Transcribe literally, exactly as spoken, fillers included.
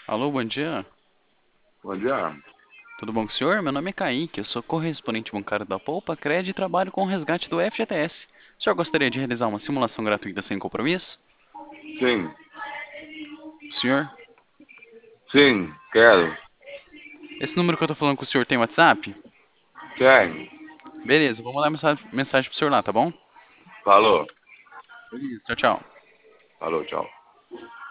Alô, bom dia. Bom dia. Tudo bom com o senhor? Meu nome é Kaique, eu sou correspondente bancário da Poupa Cred e trabalho com o resgate do F G T S. O senhor gostaria de realizar uma simulação gratuita sem compromisso? Sim, O senhor? sim, quero. Esse número que eu tô falando com o senhor tem WhatsApp? Tem. Beleza, vou mandar mensagem, mensagem pro senhor lá, tá bom? Falou. Beleza, tchau, tchau. Falou, tchau.